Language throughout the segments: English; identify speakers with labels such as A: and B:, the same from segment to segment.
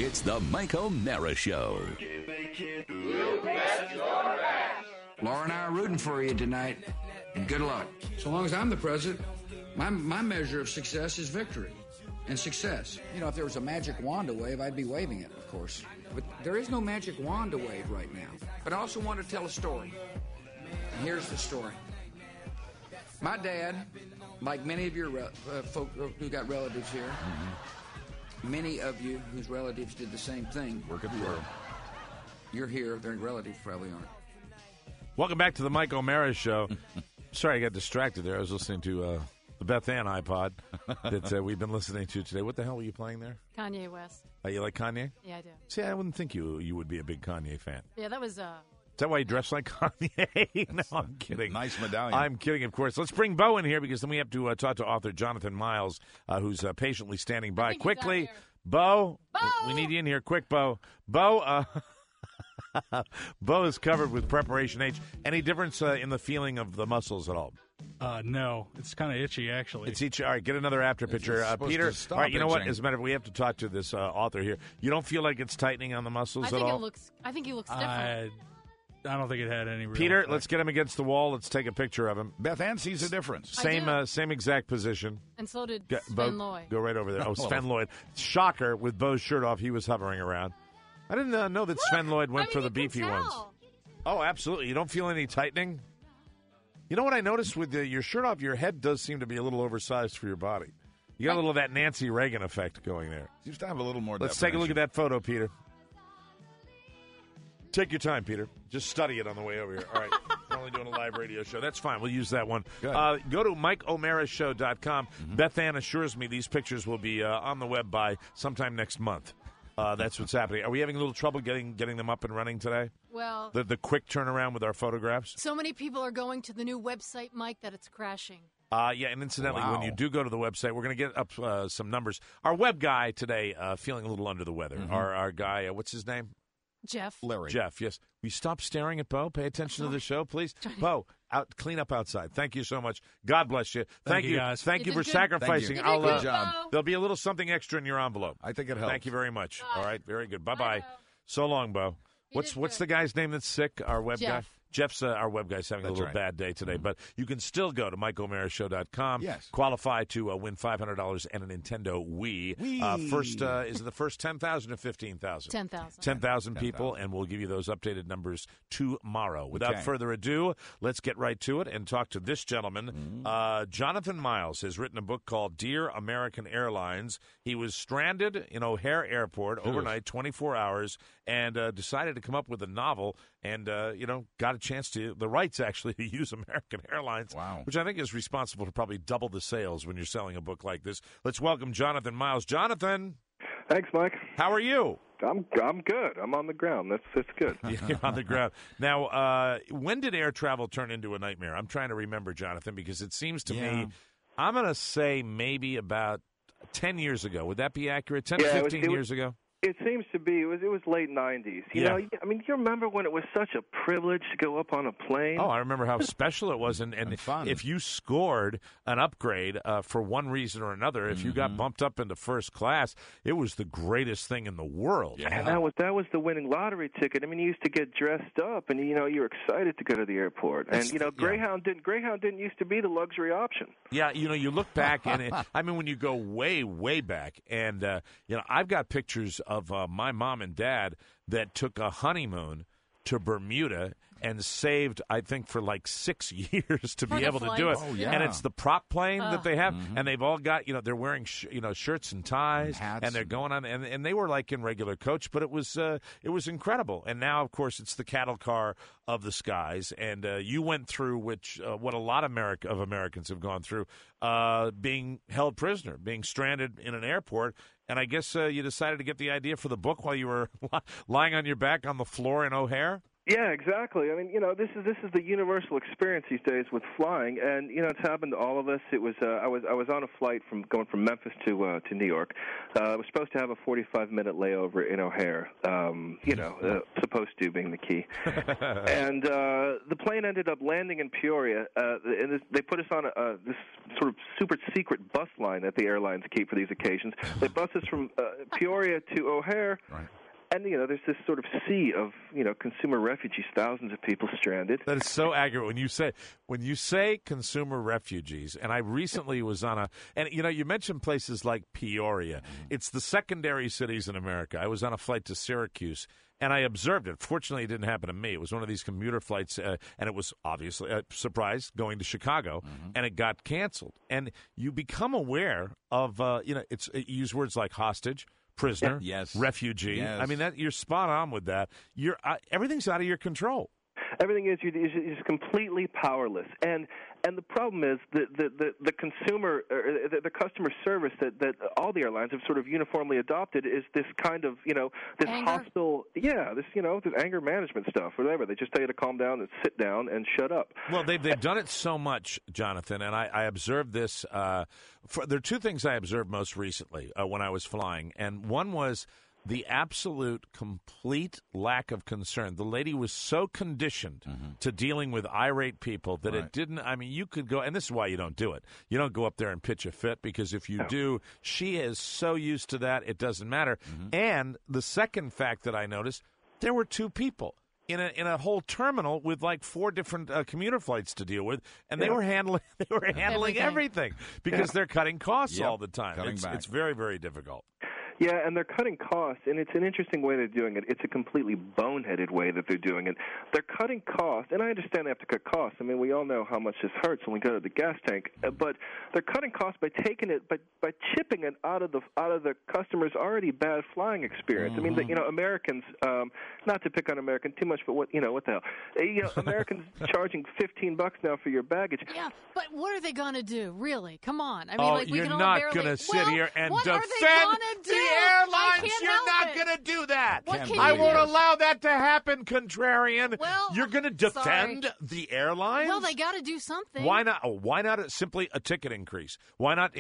A: It's the Mike O'Mara Show.
B: Laura and I are rooting for you tonight, and good luck.
C: So long as I'm the president, my measure of success is victory and success.
B: You know, if there was a magic wand to wave, I'd be waving it, of course. But there is no magic wand to wave right now. But I also want to tell a story. And here's the story. My dad, like many of your folk who got relatives here, many of you whose relatives did the same thing.
D: Working for them.
B: You're here. Their relatives probably aren't.
E: Welcome back to the Mike O'Mara Show. Sorry, I got distracted there. I was listening to the Beth Ann iPod that we've been listening to today. What the hell were you playing there?
F: Kanye West.
E: You like Kanye?
F: Yeah, I do.
E: See, I wouldn't think you would be a big Kanye fan.
F: Yeah, that was...
E: Is that why you dress like Kanye? No, I'm kidding.
D: Nice medallion.
E: I'm kidding, of course. Let's bring Bo in here because then we have to talk to author Jonathan Miles, who's patiently standing by. Quickly, Bo, we need you in here. Quick, Bo. Bo, Bo is covered with Preparation H. Any difference in the feeling of the muscles at all?
G: No, it's kind of itchy, actually.
E: It's itchy. All right, get another after picture. Peter, all right, you know what? As a matter of fact, we have to talk to this author here. You don't feel like it's tightening on the muscles at all?
F: I think he looks different.
G: I don't think it had any real
E: Peter,
G: effect.
E: let's get him against the wall. Let's take a picture of him.
D: Beth Ann sees a difference.
E: Same exact position.
F: And so did
E: Bo,
F: Sven Lloyd.
E: Go right over there. Oh, Sven Lloyd. Shocker, with Bo's shirt off, he was hovering around. I didn't know that Sven Lloyd went for the beefy ones. Oh, absolutely. You don't feel any tightening? You know what I noticed with your shirt off? Your head does seem to be a little oversized for your body. You got a little of that Nancy Reagan effect going there.
D: Seems to have a little more
E: Let's take a look at that photo, Peter. Take your time, Peter. Just study it on the way over here. All right. We're only doing a live radio show. That's fine. We'll use that one. Go to MikeO'MaraShow.com. Beth Ann assures me these pictures will be on the web by sometime next month. That's what's happening. Are we having a little trouble getting them up and running today?
F: Well,
E: the quick turnaround with our photographs?
F: So many people are going to the new website, Mike, that it's crashing.
E: Yeah, and incidentally, when you do go to the website, we're going to get up some numbers. Our web guy today feeling a little under the weather. Our guy, what's his name?
F: Jeff.
D: Larry.
E: Jeff, yes. Will you stop staring at Bo? Pay attention to the show, please. Bo, clean up outside. Thank you so much. God bless you. Thank you,
G: guys.
E: Thank you for sacrificing.
D: Good job.
E: There'll be a little something extra in your envelope.
D: I think it helps.
E: Thank you very much.
F: Bye.
E: All right, very good. Bye-bye.
F: Bye.
E: So long, Bo. What's the guy's name that's sick? Our web guy?
F: Jeff.
E: Jeff's our web guy's having a little bad day today, but you can still go to MikeO'MaraShow.com.
D: Yes.
E: Qualify to win $500 and a Nintendo Wii. Is it the first 10,000 or 15,000?
F: 10,000.
E: 10,000 people, and we'll give you those updated numbers tomorrow. Without further ado, let's get right to it and talk to this gentleman. Jonathan Miles has written a book called Dear American Airlines. He was stranded in O'Hare Airport overnight, 24 hours, and decided to come up with a novel and, got a chance the rights actually to use American Airlines, which I think is responsible for probably double the sales when you're selling a book like this. Let's welcome Jonathan Miles. Jonathan.
H: Thanks, Mike.
E: How are you?
H: I'm good. I'm on the ground. That's good.
E: You're on the ground. Now, when did air travel turn into a nightmare? I'm trying to remember, Jonathan, because it seems to me, I'm going to say maybe about 10 years ago. Would that be accurate? 10 to 15 years ago?
H: It seems to be. It was late 90s. You know, I mean, you remember when it was such a privilege to go up on a plane?
E: Oh, I remember how special it was. And
D: fun.
E: If you scored an upgrade for one reason or another, if you got bumped up into first class, it was the greatest thing in the world.
H: Yeah. And that was the winning lottery ticket. I mean, you used to get dressed up, and, you were excited to go to the airport. And, Greyhound didn't used to be the luxury option.
E: Yeah, you look back, and when you go way, way back, and, I've got pictures of my mom and dad that took a honeymoon to Bermuda and saved, I think, for like 6 years to be able to do it.
D: Oh, yeah.
E: And it's the prop plane that they have, and they've all got, they're wearing, shirts and ties,
D: hats,
E: and they're going on, and they were like in regular coach, but it was incredible. And now, of course, it's the cattle car of the skies, and you went through what a lot of Americans have gone through, being held prisoner, being stranded in an airport. And I guess you decided to get the idea for the book while you were lying on your back on the floor in O'Hare?
H: Yeah, exactly. I mean, this is the universal experience these days with flying, and it's happened to all of us. It was I was on a flight going from Memphis to New York. I was supposed to have a 45-minute layover in O'Hare. Supposed to being the key, and the plane ended up landing in Peoria. And they put us on this sort of super secret bus line that the airlines keep for these occasions. They bus us from Peoria to O'Hare.
E: Right.
H: And, there's this sort of sea of, consumer refugees, thousands of people stranded.
E: That is so accurate when you say consumer refugees. And I recently was on you mentioned places like Peoria. It's the secondary cities in America. I was on a flight to Syracuse, and I observed it. Fortunately, it didn't happen to me. It was one of these commuter flights, and it was obviously a surprise going to Chicago, and it got canceled. And you become aware of, you use words like hostage, prisoner,
D: yes,
E: refugee.
D: Yes.
E: I mean, you're spot on with that. Everything's out of your control.
H: Everything is you're just completely powerless, and the problem is the consumer or the customer service that all the airlines have sort of uniformly adopted is this kind of this
F: anger?
H: hostile this anger management stuff, whatever. They just tell you to calm down and sit down and shut up.
E: Well, they've done it so much, Jonathan, and I observed this. There are two things I observed most recently when I was flying, and one was the absolute, complete lack of concern. The lady was so conditioned to dealing with irate people that it didn't, you could go, and this is why you don't do it. You don't go up there and pitch a fit, because if you do, she is so used to that, it doesn't matter. And the second fact that I noticed, there were two people in a whole terminal with like 4 different commuter flights to deal with, and they were handling everything because they're cutting costs all the time. It's very, very difficult.
H: Yeah, and they're cutting costs, and it's an interesting way they're doing it. It's a completely boneheaded way that they're doing it. They're cutting costs, and I understand they have to cut costs. I mean, we all know how much this hurts when we go to the gas tank. But they're cutting costs by taking it, by chipping it out of the customer's already bad flying experience. I mean, Americans, not to pick on Americans too much, but what the hell? Americans charging $15 now for your baggage.
F: Yeah, but what are they going to do? Really? Come on. I mean,
E: you're not going to sit here and defend the airlines. You're not going to do that. I won't allow that to happen, contrarian.
F: Well,
E: you're going to defend the airlines?
F: Well, they got to do something.
E: Why not? Why not simply a ticket increase? Why not?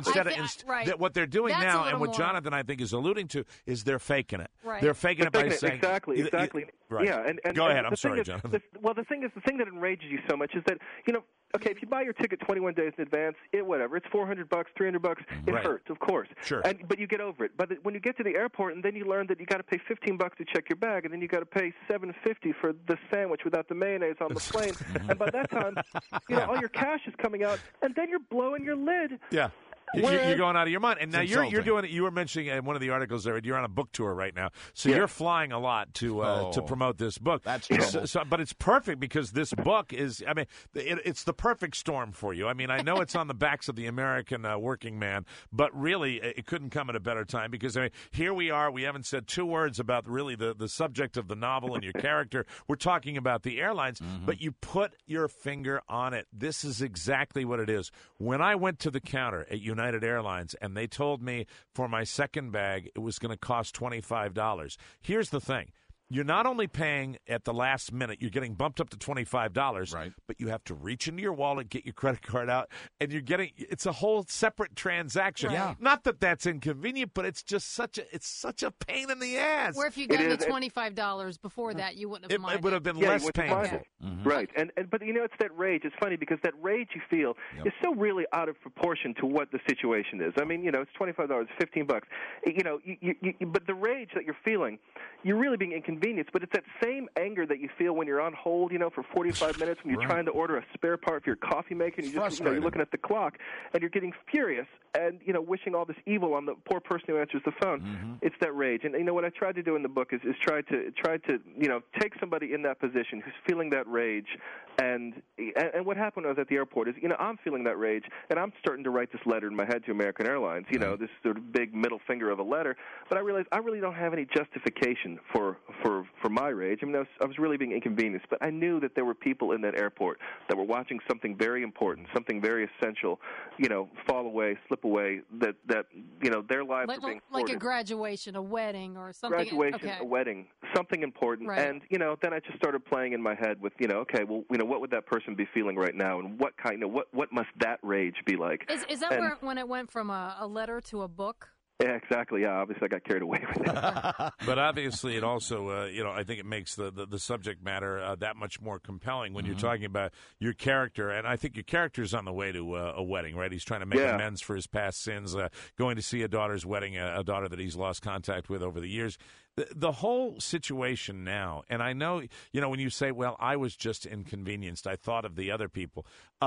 E: What they're doing now, and what Jonathan I think is alluding to, is they're faking it.
F: Right.
E: They're faking it by saying
H: exactly.
E: Right.
H: Yeah. And
E: go ahead. I'm sorry,
H: is,
E: Jonathan.
H: The thing that enrages you so much is that okay, if you buy your ticket 21 days in advance, it's $400, $300. It hurts, of course.
E: Sure.
H: But you get over it. But when you get to the airport, and then you learn that you got to pay $15 to check your bag, and then you got to pay $7.50 for the sandwich without the mayonnaise on the plane, and by that time, all your cash is coming out, and then you're blowing your lid.
E: Yeah. You're going out of your mind, and now you're doing it. You were mentioning in one of the articles there. You're on a book tour right now, so you're flying a lot to promote this book.
D: That's
E: but it's perfect because this book is. I mean, it's the perfect storm for you. I mean, I know it's on the backs of the American working man, but really, it couldn't come at a better time because here we are. We haven't said 2 words about really the subject of the novel and your character. We're talking about the airlines, but you put your finger on it. This is exactly what it is. When I went to the counter at United Airlines, and they told me for my second bag it was going to cost $25. Here's the thing. You're not only paying at the last minute, you're getting bumped up to $25,
D: right,
E: but you have to reach into your wallet, get your credit card out, and it's a whole separate transaction.
F: Right. Yeah.
E: Not that that's inconvenient, but it's just such a pain in the ass.
F: Where if you got the $25 before that, you wouldn't have minded.
E: It would have been less painful.
H: Right. But it's that rage. It's funny because that rage you feel is so really out of proportion to what the situation is. I mean, it's $25, $15. But the rage that you're feeling, you're really being inconvenienced. But it's that same anger that you feel when you're on hold, for 45 minutes when you're trying to order a spare part for your coffee maker, and you're looking at the clock, and you're getting furious and wishing all this evil on the poor person who answers the phone. It's that rage. And what I tried to do in the book is try to take somebody in that position who's feeling that rage, and what happened was at the airport is I'm feeling that rage, and I'm starting to write this letter in my head to American Airlines, this sort of big middle finger of a letter, but I realized I really don't have any justification for for my rage. I mean, I was really being inconvenienced, but I knew that there were people in that airport that were watching something very important, something very essential, fall away, slip away. That their lives were being
F: like a graduation, a wedding, or something.
H: Graduation, a wedding, something important.
F: Right.
H: And then I just started playing in my head with okay, well, what would that person be feeling right now, and what what must that rage be like?
F: Is that when it went from a letter to a book?
H: Yeah, exactly. Yeah, obviously I got carried away with it.
E: But obviously it also, I think it makes the subject matter that much more compelling when you're talking about your character. And I think your character's on the way to a wedding, right? He's trying to make amends for his past sins, going to see a daughter's wedding, a daughter that he's lost contact with over the years. The whole situation now, and I know, when you say, well, I was just inconvenienced, I thought of the other people.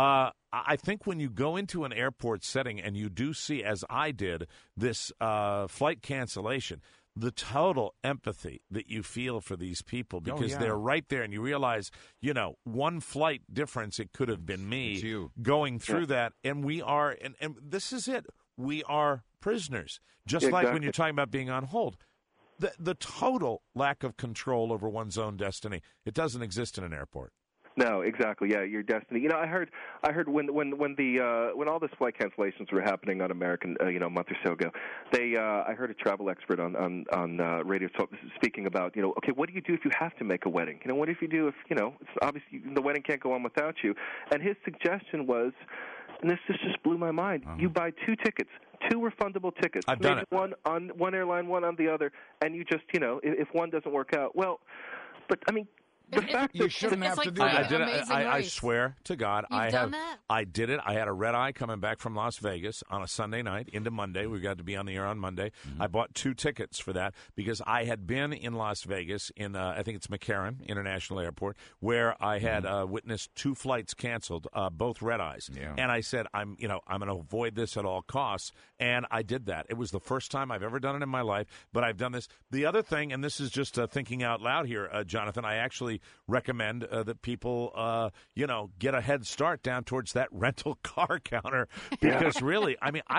E: I think when you go into an airport setting and you do see, as I did, this flight cancellation, the total empathy that you feel for these people because they're right there, and you realize, one flight difference, it could have been me going through that, and we are, and this is it, we are prisoners, just like when you're talking about being on hold. The total lack of control over one's own destiny, it doesn't exist in an airport.
H: No, exactly. Yeah, your destiny. I heard when all this flight cancellations were happening on American, a month or so ago, I heard a travel expert on radio talk speaking about, okay, what do you do if you have to make a wedding? What if you do if it's obviously the wedding can't go on without you? And his suggestion was, and this just blew my mind. You buy 2 tickets. 2 refundable tickets.
E: I've done it.
H: One on one airline, one on the other, and you just, if one doesn't work out, well, but I mean, the fact
D: you shouldn't have to do
E: I
D: that.
E: did it. I swear to God,
F: You've done that?
E: I did it. I had a red eye coming back from Las Vegas on a Sunday night into Monday. We got to be on the air on Monday. I bought 2 tickets for that because I had been in Las Vegas in I think it's McCarran International Airport, where I had witnessed 2 flights canceled, both red eyes. Yeah. And I said, I'm going to avoid this at all costs, and I did that. It was the first time I've ever done it in my life, but I've done this. The other thing, and this is just thinking out loud here, Jonathan, I actually recommend that people, get a head start down towards that rental car counter because really,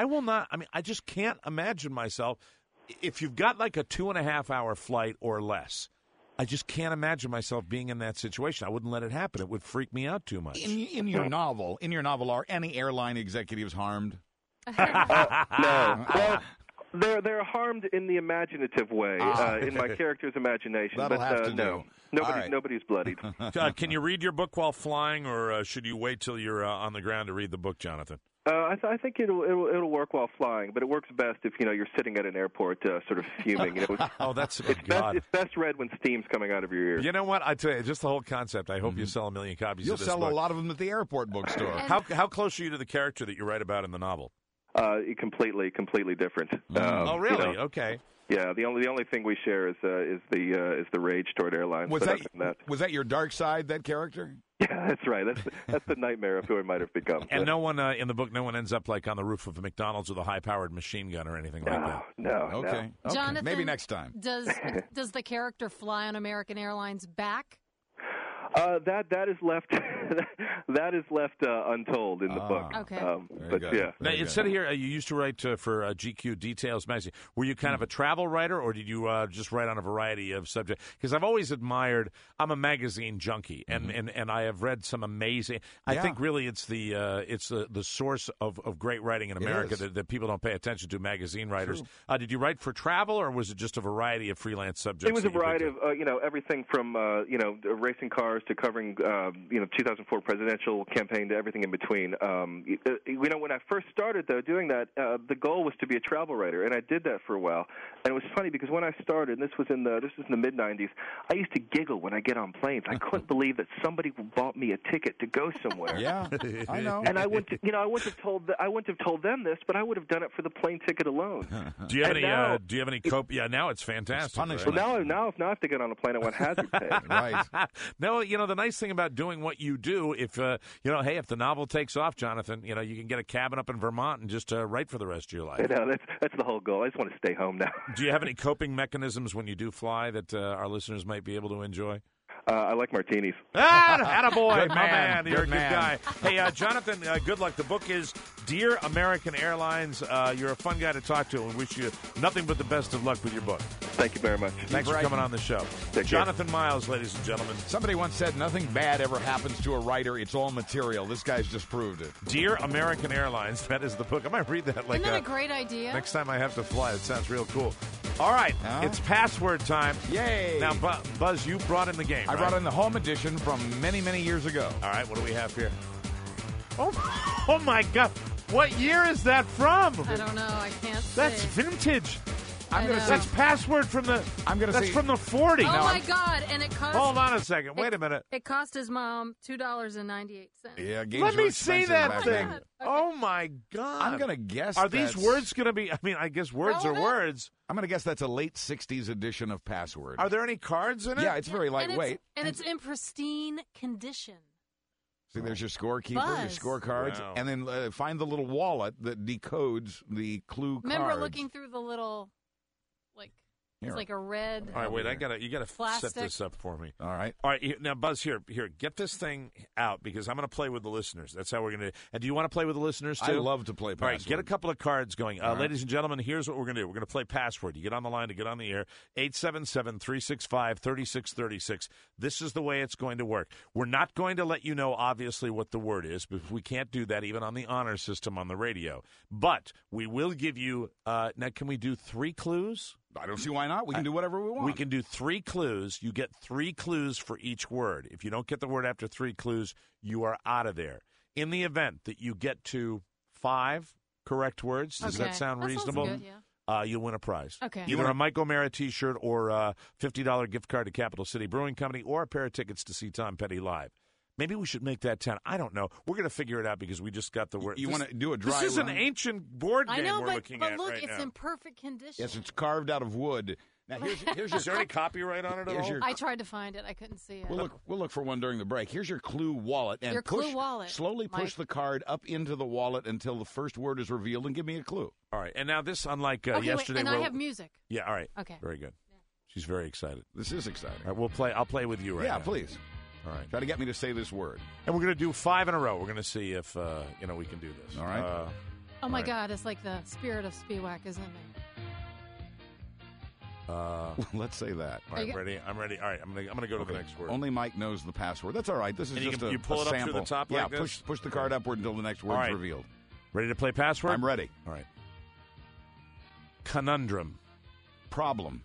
E: I just can't imagine myself if you've got like a 2.5-hour flight or less. I just can't imagine myself being in that situation. I wouldn't let it happen. It would freak me out too much.
D: In your novel, are any airline executives harmed?
H: No. Well, they're harmed in the imaginative way, in my character's imagination.
D: That'll
H: but
D: have to
H: no,
D: do.
H: Nobody's bloodied.
E: Can you read your book while flying, or should you wait till you're on the ground to read the book, Jonathan?
H: I think it'll work while flying, but it works best if you're sitting at an airport, sort of fuming. It's best read when steam's coming out of your ears.
E: You know what? I tell you, just the whole concept. I hope you sell 1 million copies.
D: You'll
E: of this
D: sell
E: book.
D: a lot of them at the airport bookstore.
E: How close are you to the character that you write about in the novel?
H: Completely different.
E: Oh, really? Okay.
H: Yeah, the only thing we share is the rage toward airlines.
D: Was that your dark side? That character?
H: Yeah, that's right. That's the nightmare of who I might have become.
E: And no one in the book, no one ends up like on the roof of a McDonald's with a high-powered machine gun or anything like that.
H: No.
D: Okay.
F: Jonathan,
D: maybe next time.
F: Does the character fly on American Airlines back?
H: That is left untold in the book.
F: Okay.
H: But yeah.
E: Now, it said here you used to write for GQ Details magazine. Were you kind of a travel writer, or did you just write on a variety of subjects? Because I've always admired. I'm a magazine junkie, and I have read some amazing. I think really it's the source of great writing in America that people don't pay attention to. Magazine writers. Did you write for travel, or was it just a variety of freelance subjects?
H: It was a variety of everything from racing cars to covering 2004 presidential campaign to everything in between. When I first started though doing that, the goal was to be a travel writer, and I did that for a while. And it was funny because when I started, and this was in the mid '90s, I used to giggle when I get on planes. I couldn't believe that somebody bought me a ticket to go somewhere.
D: Yeah, I know.
H: And I wouldn't have told them this, but I would have done it for the plane ticket alone.
E: Do you have any cope? Yeah, now it's fantastic.
D: It's
H: right? Well, now I have to get on a plane, I want hazard pay.
D: Right.
E: No, the nice thing about doing what you do, if if the novel takes off, Jonathan, you can get a cabin up in Vermont and just write for the rest of your life.
H: That's the whole goal. I just want to stay home now.
E: Do you have any coping mechanisms when you do fly that our listeners might be able to enjoy?
H: I like martinis.
E: Attaboy, my
D: man.
E: man. You're a
D: Good
E: good
D: man.
E: guy. Hey, Jonathan, good luck. The book is Dear American Airlines. You're a fun guy to talk to, and wish you nothing but the best of luck with your book.
H: Thank you very much.
E: Thanks for coming on the show.
H: Take care.
E: Jonathan Miles, ladies and gentlemen.
D: Somebody once said nothing bad ever happens to a writer. It's all material. This guy's just proved it.
E: Dear American Airlines. That is the book. I might read that like
F: Isn't that a great idea?
E: next time I have to fly. It sounds real cool. All right. It's password time.
D: Yay.
E: Now, Buzz, you brought in the game,
D: I
E: right?
D: brought in the home edition from many, many years ago.
E: All right, what do we have here? Oh my God. What year is that from?
F: I don't know. I can't
E: That's
F: say.
E: vintage.
F: I know.
E: That's password from the. That's from the 40s.
F: Oh my God! And it cost.
E: Hold on a second. Wait a minute.
F: It cost his mom $2.98.
D: Yeah, games
E: Let
D: were
E: me see
D: expensive
E: that
D: back
E: thing.
D: then.
E: Oh my God!
D: I'm gonna guess.
E: Are these
D: that's-
E: words going to be? I mean, I guess words are words.
D: I'm gonna guess that's a late '60s edition of Password.
E: Are there any cards in it?
D: Yeah, it's very lightweight.
F: And it's in pristine condition.
D: See, there's your scorekeeper, your
F: Buzz.
D: scorecards,
E: Wow.
D: and then find the little wallet that decodes the clue
F: Remember
D: cards.
F: looking through the little, like,
D: Here.
F: it's like a red.
E: All right, wait. You got to
F: Plastic.
E: set this up for me.
D: All right.
E: All right, now Buzz, here, get this thing out because I'm going to play with the listeners. That's how we're going to. And do you want to play with the listeners too?
D: I love to play
E: All right,
D: Password.
E: get a couple of cards going.
D: All right.
E: Ladies and gentlemen, here's what we're going to do. We're going to play Password. You get on the line to get on the air, 877-365-3636. This is the way it's going to work. We're not going to let you know, obviously, what the word is, because we can't do that even on the honor system on the radio. But we will give you, now can we do 3 clues?
D: I don't see why not. We can do whatever we want.
E: We can do 3 clues. You get 3 clues for each word. If you don't get the word after 3 clues, you are out of there. In the event that you get to 5 correct words, does that sound reasonable?
F: Sounds good, yeah.
E: You'll win a prize.
F: Okay.
E: Either a Mike O'Mara T-shirt or a $50 gift card to Capital City Brewing Company or a pair of tickets to see Tom Petty live. Maybe we should make that 10. I don't know. We're going to figure it out because we just got the word.
D: You want to do a dry
E: This is an
D: run?
E: ancient board game
F: I know,
E: we're looking
F: but
E: at
F: look,
E: right
F: it's
E: now.
F: in perfect condition.
D: Yes, it's carved out of wood. Now, here's
E: Is there any copyright on it at
D: Here's
E: all?
D: your-
F: I tried to find it. I couldn't see it.
D: We'll look for one during the break. Here's your clue wallet. And
F: Your clue wallet,
D: Slowly push
F: Mike.
D: the card up into the wallet until the first word is revealed and give me a clue.
E: All right. And now this, unlike
F: okay,
E: yesterday.
F: wait, and I
E: we'll-
F: have music.
E: Yeah, all right.
F: Okay.
E: Very good. She's very excited.
D: This is exciting.
E: All right, I'll play with you right now.
D: Yeah, please.
E: All right.
D: Try to get me to say this word.
E: And we're going to do 5 in a row. We're going to see if we can do this.
D: All right.
F: Oh my
E: right.
F: God, it's like the spirit of Spiewak is in me.
D: Let's say that.
E: All right, ready? I'm ready. All right, I'm gonna go to the next word.
D: Only Mike knows the password. That's all right. This is
E: And you
D: just
E: can-
D: a
E: you pull
D: a
E: it up through
D: sample.
E: the top
D: yeah,
E: like this?
D: push the card upward until the next
E: All
D: word's
E: right.
D: revealed.
E: Ready to play password?
D: I'm ready.
E: All right. Conundrum.
D: Problem.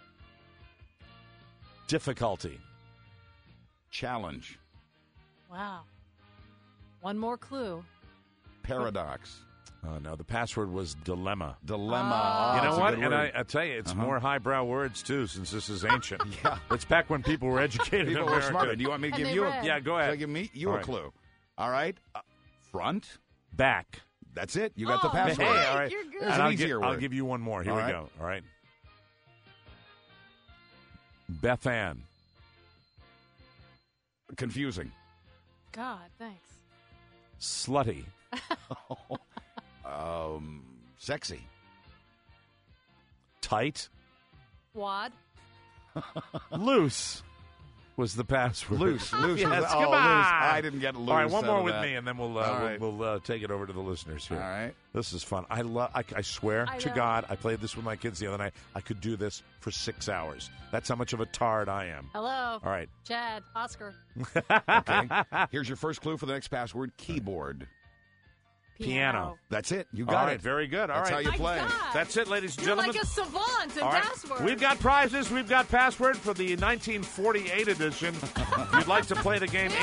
E: Difficulty.
D: Challenge.
F: Wow. One more clue.
D: Paradox.
E: Oh, no, the password was dilemma.
D: Dilemma.
E: You know
D: that's a
E: what?
D: good
E: And
D: word.
E: I tell you, it's more highbrow words, too, since this is ancient.
D: Yeah.
E: It's back when people were educated in
D: People were
E: America.
D: smarter. Do you want me to
F: And
D: give
F: they
D: you
F: read.
D: a
E: Yeah, go
D: Should I
E: ahead.
D: give me you
E: All
D: a
E: right.
D: clue? All right. Front.
E: Back.
D: That's it. You got the
F: Oh,
D: password.
E: Hey,
F: Mike,
E: all right.
F: you're good.
D: There's
E: And
D: an easier
E: I'll
D: word.
E: give you one more. Here
D: All
E: we
D: right.
E: go. All right. Beth Ann.
D: Confusing.
F: God, thanks.
E: Slutty.
D: Sexy.
E: Tight.
F: Wad.
E: Loose was the password.
D: Loose. Loose.
E: Yes,
D: was,
E: come
D: loose.
E: on.
D: I didn't get loose.
E: All right, one
D: out
E: more
D: of
E: with
D: that.
E: me, and then we'll
D: All right.
E: we'll take it over to the listeners here.
D: All right.
E: This is fun. I swear
F: I
E: to
F: know.
E: God, I played this with my kids the other night. I could do this for 6 hours. That's how much of a tard I am.
F: Hello.
E: All right.
F: Chad. Oscar.
D: Okay. Here's your first clue for the next password. Keyboard.
E: Piano.
D: That's it. You
E: All
D: got
E: right,
D: it.
E: very good. All
D: That's
E: right.
D: how you play.
F: God.
E: That's it, ladies and
F: You're
E: gentlemen.
F: like a savant in
E: All right.
F: password.
E: We've got prizes. We've got password for the 1948 edition. If you'd like to play the game,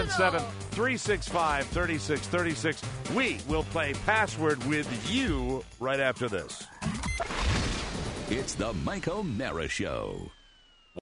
E: 877-365-3636. We will play password with you right after this.
A: It's the Mike O'Mara Show.